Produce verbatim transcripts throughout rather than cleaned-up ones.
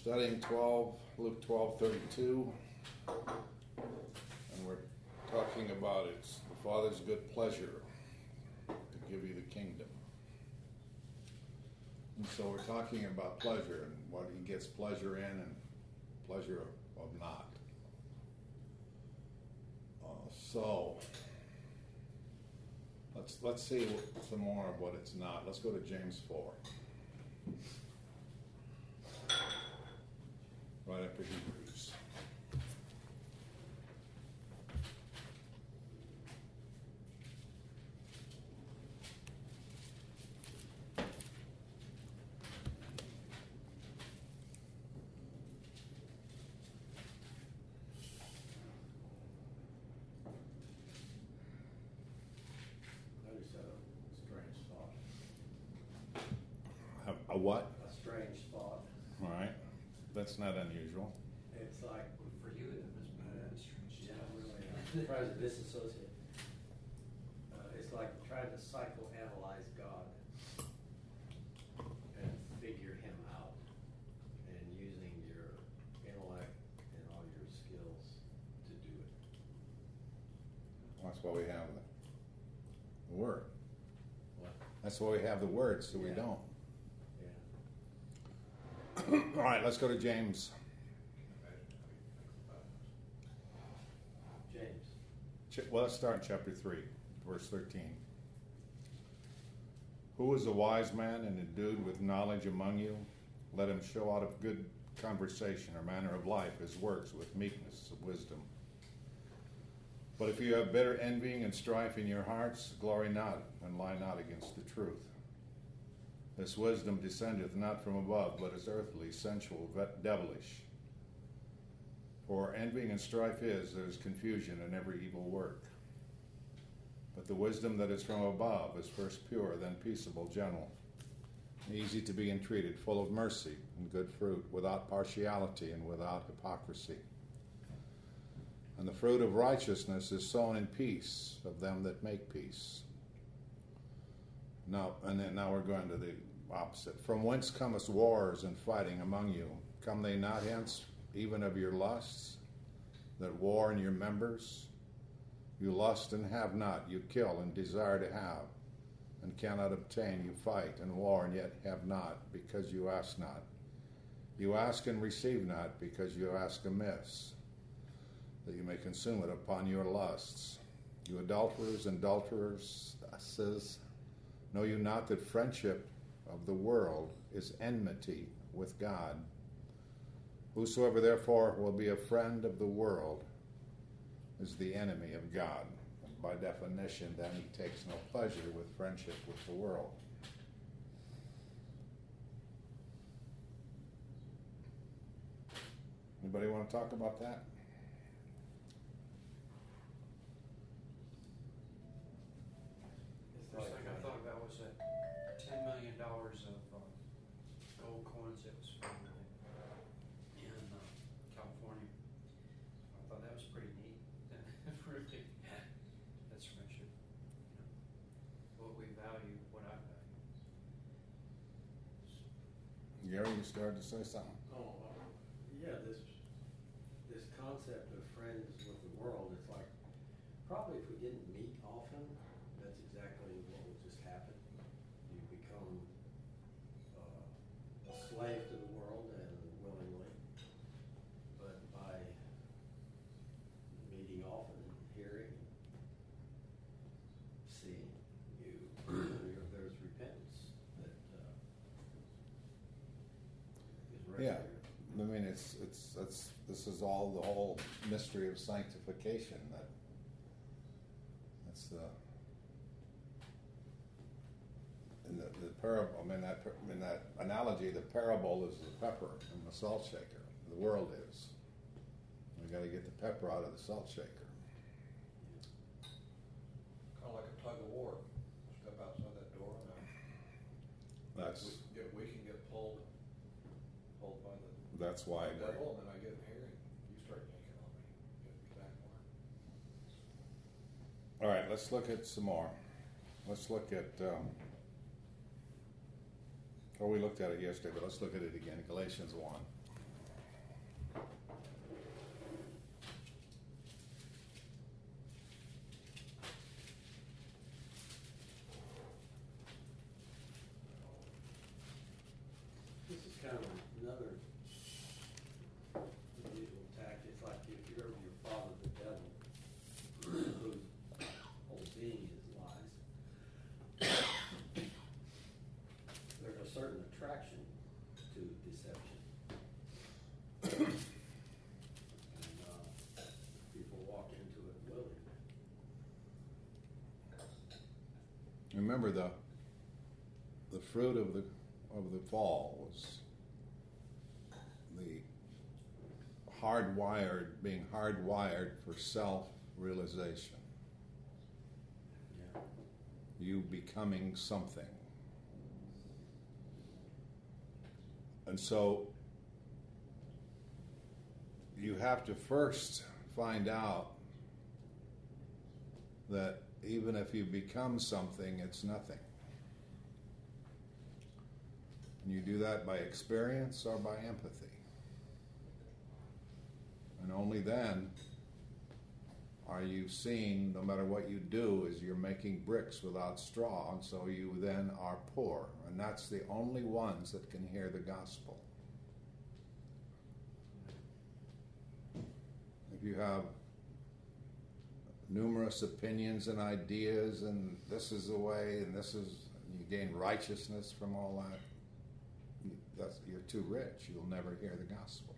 studying twelve, Luke twelve thirty-two, and we're talking about it's the Father's good pleasure to give you the kingdom. And so we're talking about pleasure and what he gets pleasure in and pleasure of not. Uh, so let's let's see what, some more of what it's not. Let's go to James four. Right after Hebrews. Notice a strange thought. A, a what? A strange thought. All right. That's not unusual. It's like, For you, it was uh, strange. yeah, really, uh, trying to disassociate. Uh, it's like trying to psychoanalyze God and figure him out, and using your intellect and all your skills to do it. That's why we have the, the word. What? That's why we have the word, so we Yeah. don't. Yeah. All right, let's go to James. James. Ch- Well, let's start in chapter three, verse thirteen. Who is a wise man and endued with knowledge among you? Let him show out of good conversation or manner of life his works with meekness of wisdom. But if you have bitter envying and strife in your hearts, glory not and lie not against the truth. This wisdom descendeth not from above, but is earthly, sensual, devilish. For envying and strife is, there is confusion in every evil work. But the wisdom that is from above is first pure, then peaceable, gentle, easy to be entreated, full of mercy and good fruit, without partiality and without hypocrisy. And the fruit of righteousness is sown in peace of them that make peace. Now, and then now we're going to the opposite. From whence cometh wars and fighting among you? Come they not hence even of your lusts, that war in your members? You lust and have not, you kill and desire to have, and cannot obtain. You fight and war and yet have not, because you ask not. You ask and receive not, because you ask amiss, that you may consume it upon your lusts. You adulterers and adulterers, says, know you not that friendship of the world is enmity with God? Whosoever therefore will be a friend of the world is the enemy of God. And by definition, then he takes no pleasure with friendship with the world. Anybody want to talk about that? It's First like, thing I uh, thought about was that ten million dollars of uh, gold coins that was found in, in uh, California. I thought that was pretty neat. Really, that's friendship. You know, what we value, what I value. Gary, you started to say something. Oh, uh, yeah, this this concept of friends with the world, it's like, probably if we didn't meet often, that's exactly what would just happen. You become uh, a slave to the world, and willingly, but by meeting often and hearing, seeing, you, there's repentance that uh, is right Yeah, there. I mean, it's it's it's this is all the whole mystery of sanctification. That that's the in the, the parable. I mean that in that analogy, the parable is the pepper and the salt shaker. The world is. We got to get the pepper out of the salt shaker. Kind of like a tug of war. Step outside that door and uh, That's we, get, we can get pulled, pulled by the that's why. devil, and then I get in here and you start yanking on me. Get me back more. All right, let's look at some more. Let's look at. Um, or we looked at it yesterday, but let's look at it again. Galatians one. remember the the fruit of the of the fall was the hardwired, being hardwired for self-realization. Yeah. You becoming something. And so you have to first find out that even if you become something, it's nothing. And you do that by experience or by empathy. And only then are you seeing, no matter what you do, is you're making bricks without straw, and so you then are poor. And that's the only ones that can hear the gospel. If you have numerous opinions and ideas, and this is the way, and this is, and you gain righteousness from all that, you, that's, you're too rich. You'll never hear the gospel.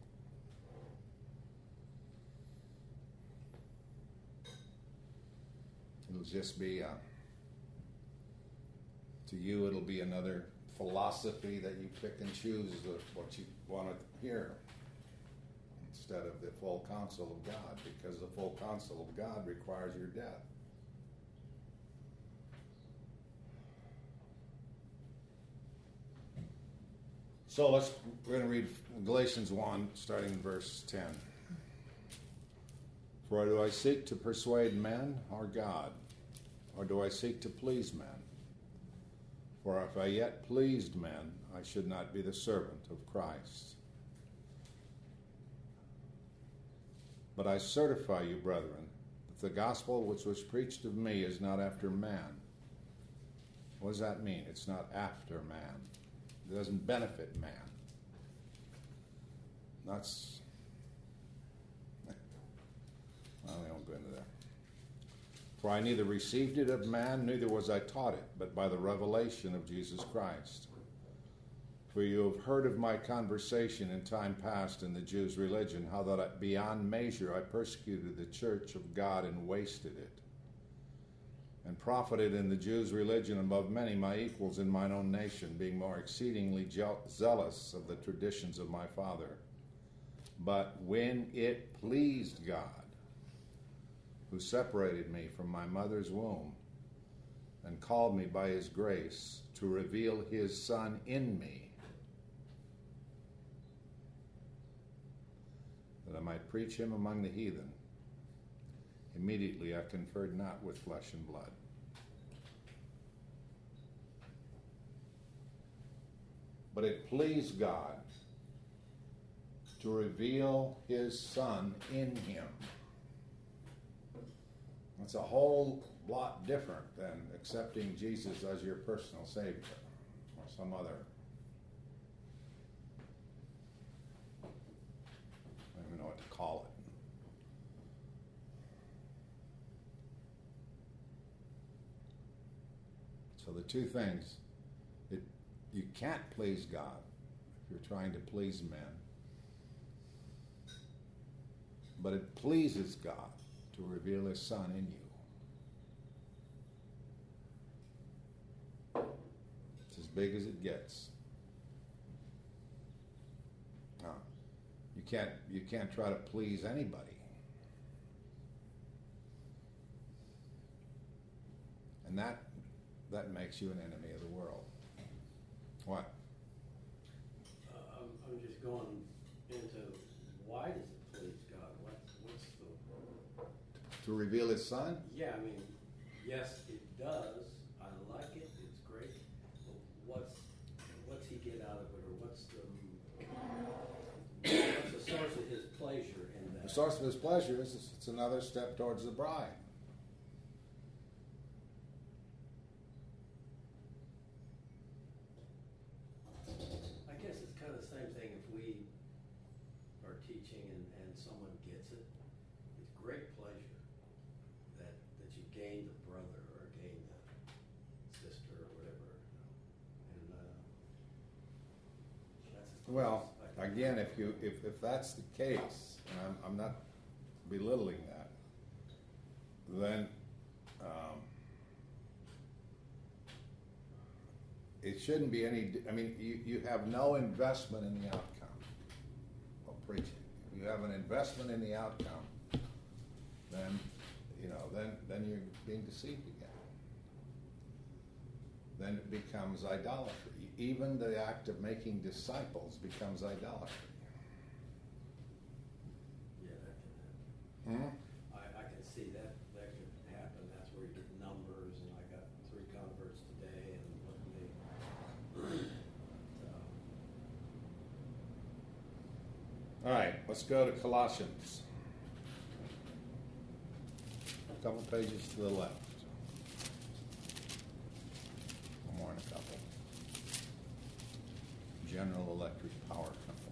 It'll just be, uh, to you, it'll be another philosophy that you pick and choose what you want to hear, instead of the full counsel of God, because the full counsel of God requires your death. So let's, we're going to read Galatians one, starting in verse ten. For do I seek to persuade men or God? Or do I seek to please men? For if I yet pleased men, I should not be the servant of Christ. But I certify you, brethren, that the gospel which was preached of me is not after man. What does that mean? It's not after man. It doesn't benefit man. That's... Well, we won't go into that. For I neither received it of man, neither was I taught it, but by the revelation of Jesus Christ. For you have heard of my conversation in time past in the Jews' religion, how that I, beyond measure I persecuted the church of God and wasted it, and profited in the Jews' religion above many my equals in mine own nation, being more exceedingly zealous of the traditions of my father. But when it pleased God, who separated me from my mother's womb and called me by his grace to reveal his Son in me, that I might preach him among the heathen, immediately I conferred not with flesh and blood. But it pleased God to reveal his Son in him. It's a whole lot different than accepting Jesus as your personal Savior or some other. I don't even know what to call it. So the two things, it, you can't please God if you're trying to please men, but it pleases God to reveal his Son in you. It's as big as it gets. Now, you can't you can't try to please anybody. And that that makes you an enemy of the world. What? Uh, I'm, I'm just going into why does it please God? What, what's the... To reveal his Son? Yeah, I mean, yes, it does. I like it. It's great. But what's what's he get out of it, or what's the what's the source of his pleasure in that? The source of his pleasure is it's another step towards the bride. I guess it's kind of the same thing if we are teaching and, and someone gets it. It's great pleasure that that you gained a brother or gained a sister or whatever. You know? And uh, that's as Well, close as I can again, come. if you if, if that's the case, and I'm, I'm not belittling that, then um, it shouldn't be any, I mean, you, you have no investment in the outcome of preaching. If you have an investment in the outcome, then, you know, then, then you're being deceived again. Then it becomes idolatry. Even the act of making disciples becomes idolatry. Yeah, that can happen. Hmm? I, I can see that, that could happen. That's where you get numbers, and I got three converts today, and look at me. So, All right, let's go to Colossians. A couple pages to the left. One more in a couple. General Electric Power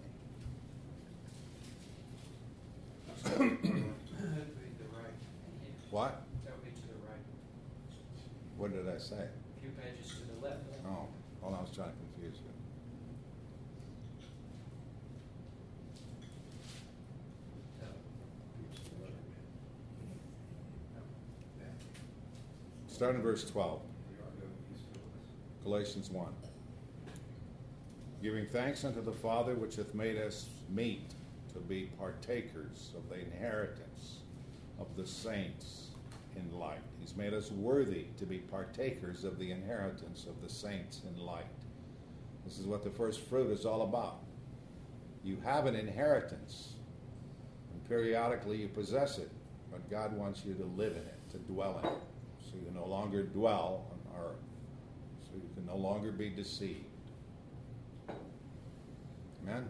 Company. That'd be the right. What? That would be to the right. What did I say? A few pages to the left. Oh, well, I was trying to confuse you. Start in verse twelve. Galatians one. Giving thanks unto the Father which hath made us meet to be partakers of the inheritance of the saints in light. He's made us worthy to be partakers of the inheritance of the saints in light. This is what the first fruit is all about. You have an inheritance, and periodically you possess it, but God wants you to live in it, to dwell in it, so you no longer dwell on earth, so you can no longer be deceived. Amen?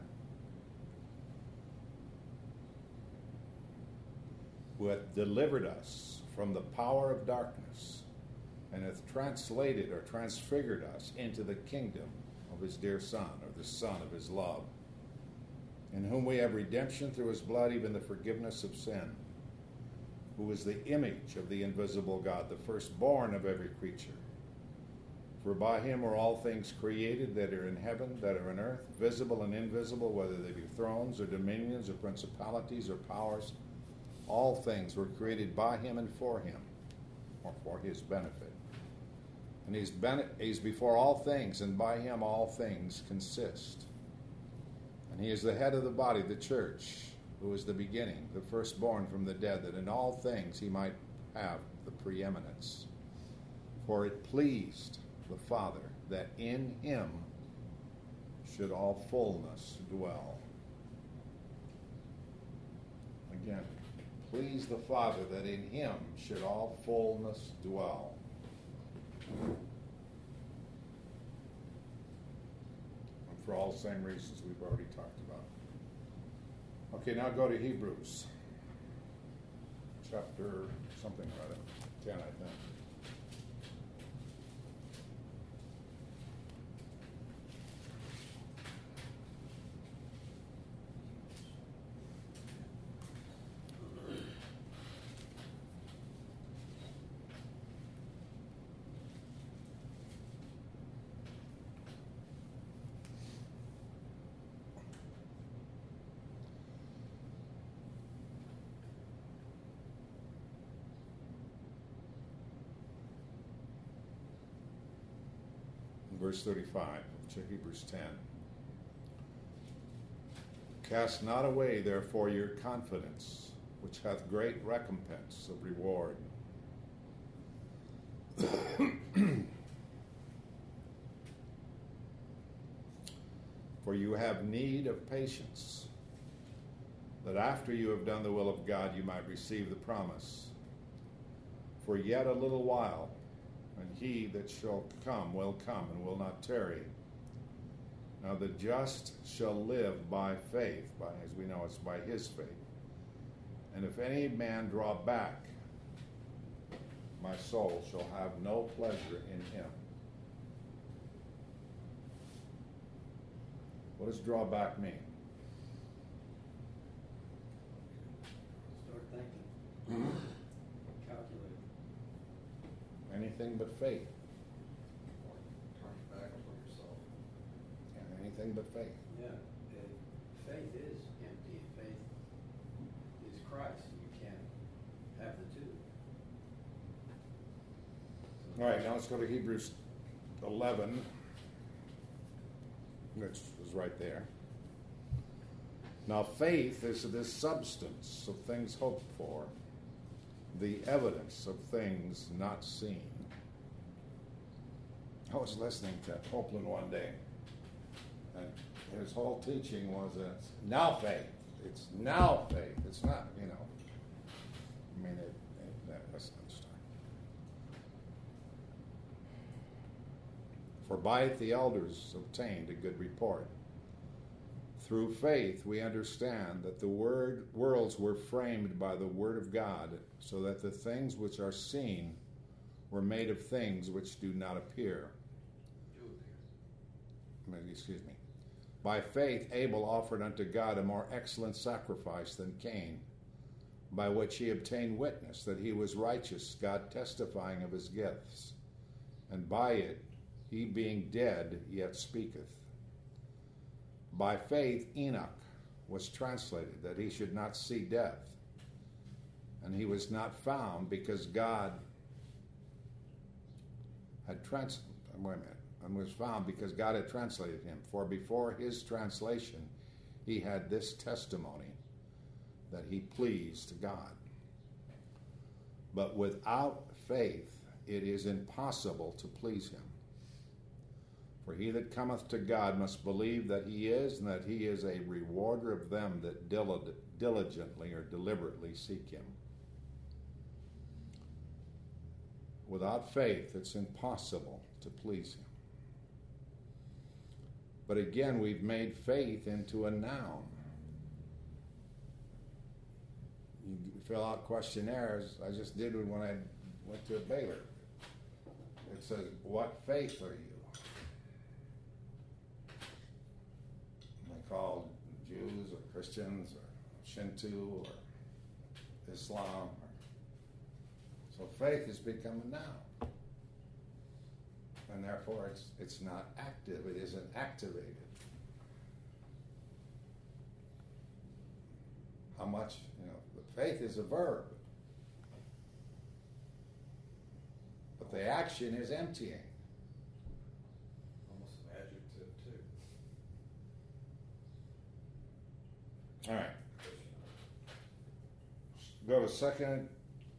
Who hath delivered us from the power of darkness, and hath translated or transfigured us into the kingdom of his dear Son, or the Son of his love, in whom we have redemption through his blood, even the forgiveness of sin, who is the image of the invisible God, the firstborn of every creature. For by him are all things created that are in heaven, that are in earth, visible and invisible, whether they be thrones or dominions or principalities or powers. All things were created by him and for him, or for his benefit. And he's, bene- he's before all things, and by him all things consist. And he is the head of the body, the church, who is the beginning, the firstborn from the dead, that in all things he might have the preeminence. For it pleased the Father that in him should all fullness dwell. Again, please the Father that in him should all fullness dwell. And for all the same reasons we've already talked about. Okay, now go to Hebrews. Chapter something or other. ten, I think. Verse thirty-five of Hebrews ten. Cast not away, therefore, your confidence, which hath great recompense of reward. For you have need of patience, that after you have done the will of God, you might receive the promise. For yet a little while, and he that shall come will come and will not tarry. Now the just shall live by faith, by, as we know it's by his faith. And if any man draw back, my soul shall have no pleasure in him. What does draw back mean? start thinking. Calculate. Anything but faith. Turn back on yourself. And anything but faith. Yeah, and faith is empty. Faith is Christ. You can't have the two. All right, now let's go to Hebrews eleven. which was right there. Now faith is this substance of things hoped for, the evidence of things not seen. I was listening to Copeland one day, and his whole teaching was that it's now faith. It's now faith. It's not, you know. I mean, it, it, that, that's another story. For by it the elders obtained a good report. Through faith we understand that the word, worlds were framed by the word of God, so that the things which are seen were made of things which do not appear. Do appear. Excuse me. By faith Abel offered unto God a more excellent sacrifice than Cain, by which he obtained witness that he was righteous, God testifying of his gifts. And by it he being dead yet speaketh. By faith Enoch was translated, that he should not see death. And he was not found, because God had translated, wait a minute, and was found because God had translated him. For before his translation he had this testimony, that he pleased God. But without faith it is impossible to please him. For he that cometh to God must believe that he is, and that he is a rewarder of them that diligently or deliberately seek him. Without faith, it's impossible to please him. But again, we've made faith into a noun. You fill out questionnaires. I just did one when I went to a Baylor. It says, what faith are you? Called Jews or Christians or Shinto or Islam. Or, so faith has become a noun. And therefore it's it's not active, it isn't activated. How much, you know, the faith is a verb. But the action is emptying. Almost an adjective, too. All right. Go to second.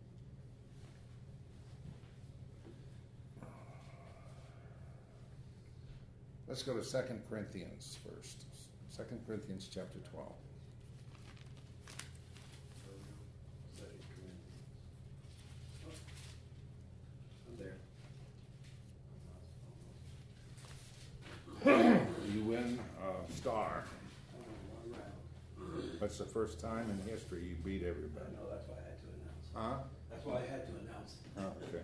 Let's go to Second Corinthians first. Second Corinthians chapter twelve. I'm there. You win a star. That's the first time in history you beat everybody. I know, that's why I had to announce. Huh? That's why I had to announce. Oh, okay.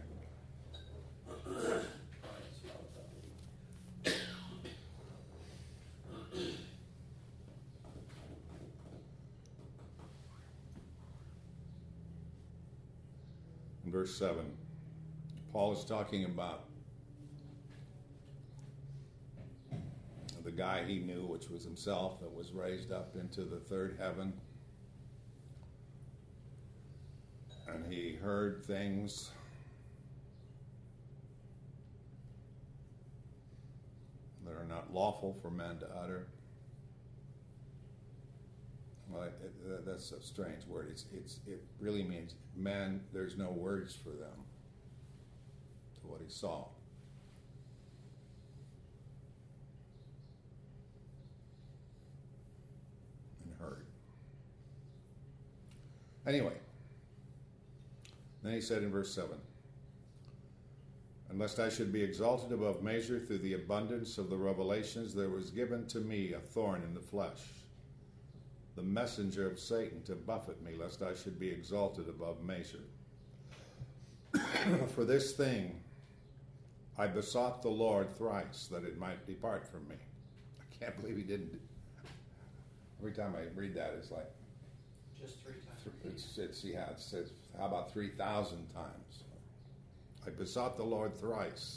In verse seven, Paul is talking about the guy he knew, which was himself, that was raised up into the third heaven. And he heard things that are not lawful for man to utter. Well, it, it, that's a strange word. It's, it's, it really means man, there's no words for them to what he saw. Heard. Anyway, then he said in verse seven, and lest I should be exalted above measure through the abundance of the revelations, there was given to me a thorn in the flesh, the messenger of Satan, to buffet me, lest I should be exalted above measure. For this thing I besought the Lord thrice, that it might depart from me. I can't believe he didn't. Every time I read that, it's like, Just three times. it's, it's yeah, it says, how about three thousand times? I besought the Lord thrice.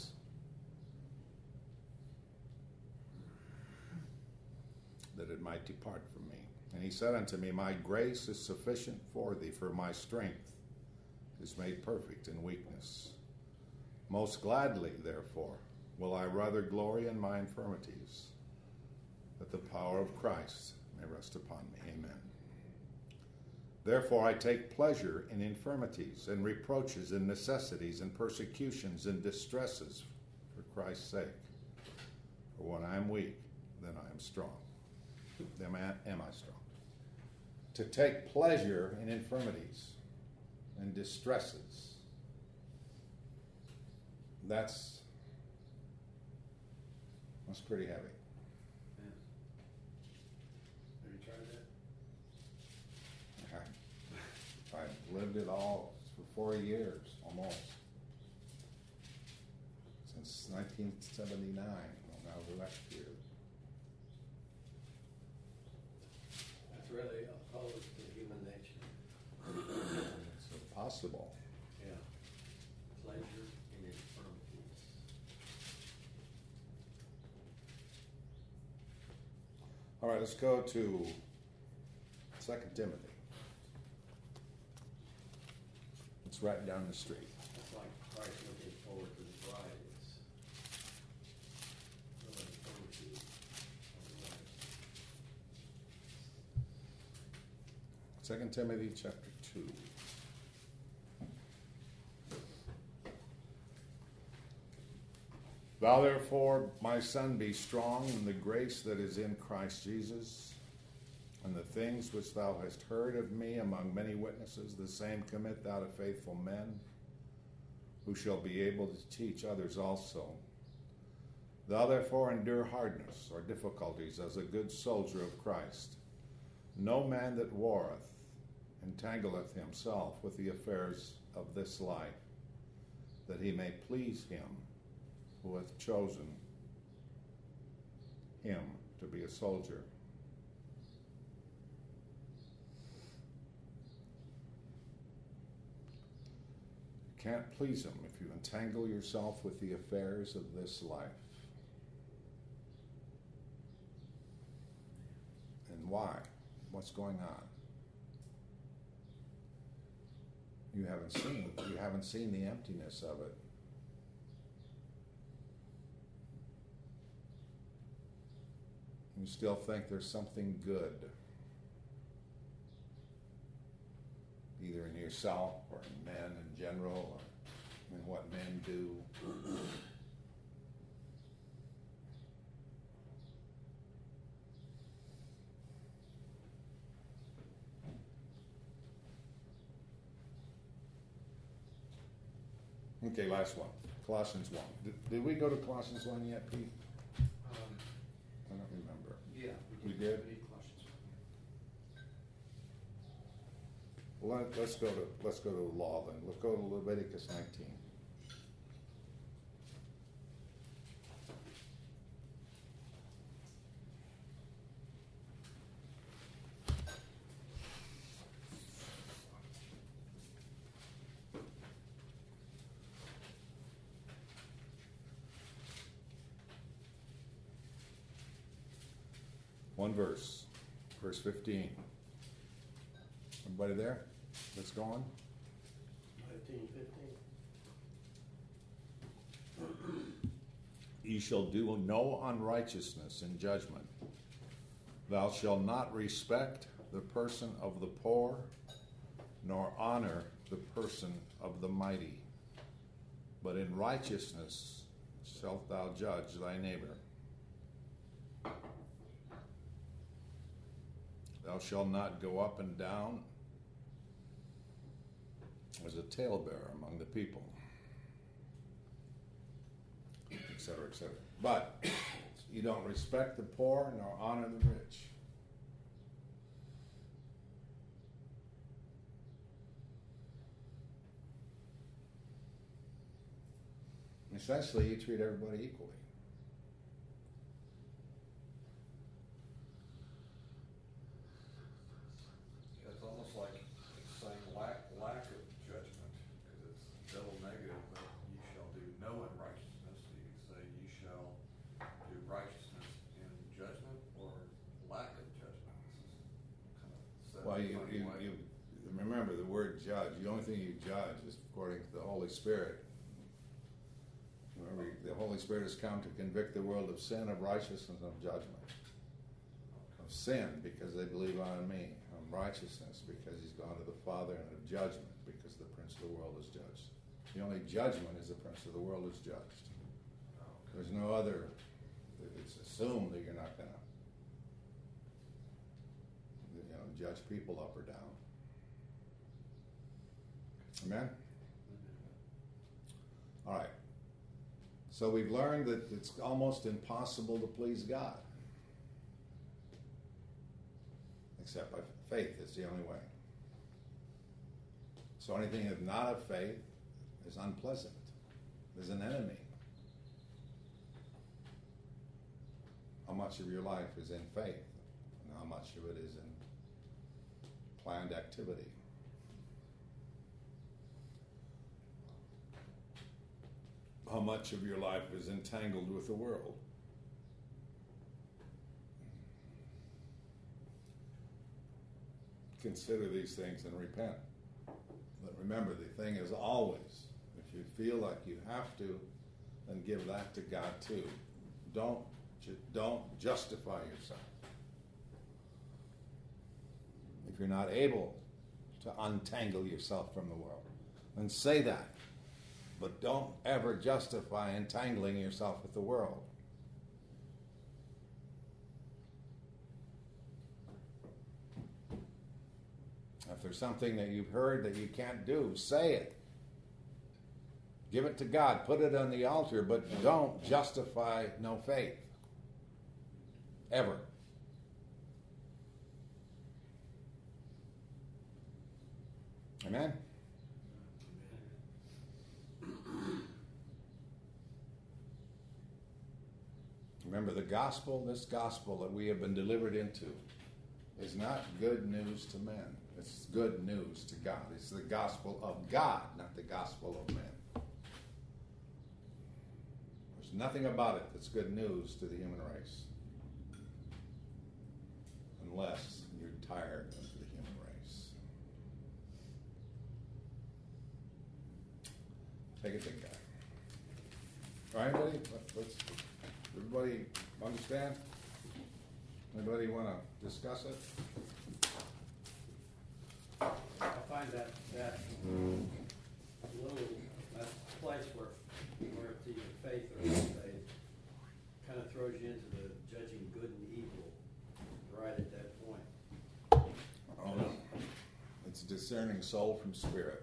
That it might depart from me. And he said unto me, my grace is sufficient for thee, for my strength is made perfect in weakness. Most gladly, therefore, will I rather glory in my infirmities, that the power of Christ may rest upon me. Amen. Therefore I take pleasure in infirmities and reproaches and necessities and persecutions and distresses for Christ's sake. For when I am weak, then I am strong. Then am I strong. To take pleasure in infirmities and distresses. That's that's pretty heavy. Yeah. Have you tried that? I, I've lived it all for four years, almost. Since nineteen seventy-nine, when I was elected. That's really opposed to human nature. It's impossible. Yeah. Pleasure in infirmities. All right, let's go to Second Timothy. It's right down the street. It's like Christ looking forward to the bride. It's really infirmities of life. Second Timothy chapter two. Thou therefore, my son, be strong in the grace that is in Christ Jesus, and the things which thou hast heard of me among many witnesses, the same commit thou to faithful men, who shall be able to teach others also. Thou therefore endure hardness or difficulties as a good soldier of Christ. No man that warreth entangleth himself with the affairs of this life, that he may please him who hath chosen him to be a soldier. You can't please him if you entangle yourself with the affairs of this life. And why? What's going on? You haven't seen you haven't seen the emptiness of it. You still think there's something good, either in yourself or in men in general, or in what men do. Okay, last one. Colossians one. Did, did we go to Colossians one yet, Pete? Um, I don't remember. yeah. We did? We did Colossians one, Well, let, let's go to let's go to law then. Let's go to Leviticus nineteen. One verse, verse fifteen. Everybody there? Let's go on. Nineteen fifteen. Ye shall do no unrighteousness in judgment. Thou shalt not respect the person of the poor, nor honor the person of the mighty. But in righteousness shalt thou judge thy neighbor. Thou shalt not go up and down as a talebearer among the people, et cetera, et cetera. But you don't respect the poor nor honor the rich. Essentially, you treat everybody equally. Yeah, it's almost like it's saying lack, lack of judgment, because it's double negative, but you shall do no unrighteousness. You can say you shall do righteousness in judgment or lack of judgment. This is kind of said Well, in a you, funny you, way. you remember the word judge. The only thing you judge is according to the Holy Spirit. Remember, the Holy Spirit has come to convict the world of sin, of righteousness, and of judgment. sin because they believe on me, of righteousness because he's gone to the Father, and of judgment because the prince of the world is judged. The only judgment is the prince of the world is judged. There's no other. It's assumed that you're not going to, you know, judge people up or down. Amen? All right. So we've learned that it's almost impossible to please God. Except by faith. It's the only way. So anything that's not of faith is unpleasant, is an enemy. How much of your life is in faith, and how much of it is in planned activity? How much of your life is entangled with the world? Consider these things and repent. But remember, the thing is always, if you feel like you have to, then give that to God too. Don't, ju- don't justify yourself. If you're not able to untangle yourself from the world, then say that. But don't ever justify entangling yourself with the world. If there's something that you've heard that you can't do, say it. Give it to God. Put it on the altar, but don't justify no faith. Ever. Amen? Remember, the gospel, this gospel that we have been delivered into, is not good news to men. It's good news to God. It's the gospel of God, not the gospel of men. There's nothing about it that's good news to the human race. Unless you're tired of the human race. Take it, big guy. All right, everybody? Let's, everybody understand? Anybody want to discuss it? I find that, that little, that place where, where it's either faith or unfaith, kind of throws you into the judging good and evil right at that point. Oh, no. It's discerning soul from spirit.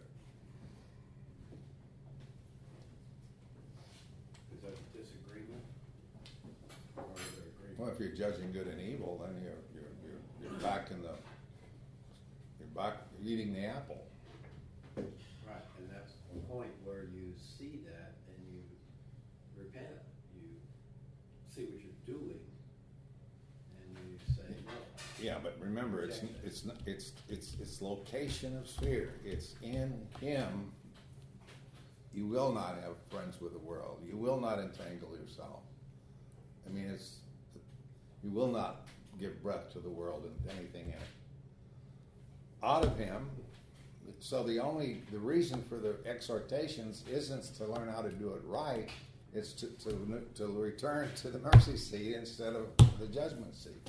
Is that a disagreement? Or is there agreement? Well, if you're judging good and evil, then you're you're you're, you're back in the you're back eating the apple. Right, and that's the point where you see that and you repent. You see what you're doing, and you say no. Yeah, but remember, it's it's not, it's it's it's location of sphere. It's in Him. You will not have friends with the world. You will not entangle yourself. I mean, it's you will not give breath to the world and anything in it. Out of Him. So the only the reason for the exhortations isn't to learn how to do it right. It's to to to return to the mercy seat instead of the judgment seat.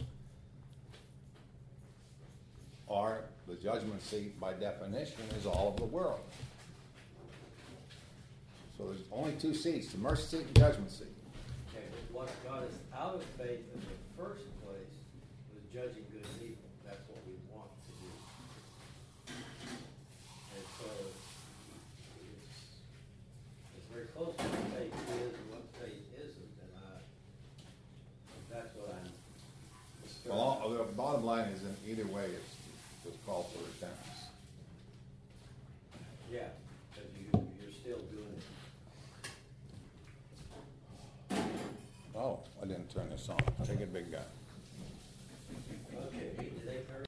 Or the judgment seat, by definition, is all of the world. So there's only two seats: the mercy seat and judgment seat. Okay, but what got us out of faith in the first place was judging good and evil. That's what we want to do. And so it's, it's very close to what faith is and what faith isn't, and I, that's what I'm discussing. Well, all, the bottom line is, in either way, it's it's called for repentance. Yeah, because you, you're still doing it. Oh, I didn't turn this on. Take it, big guy. Okay, did they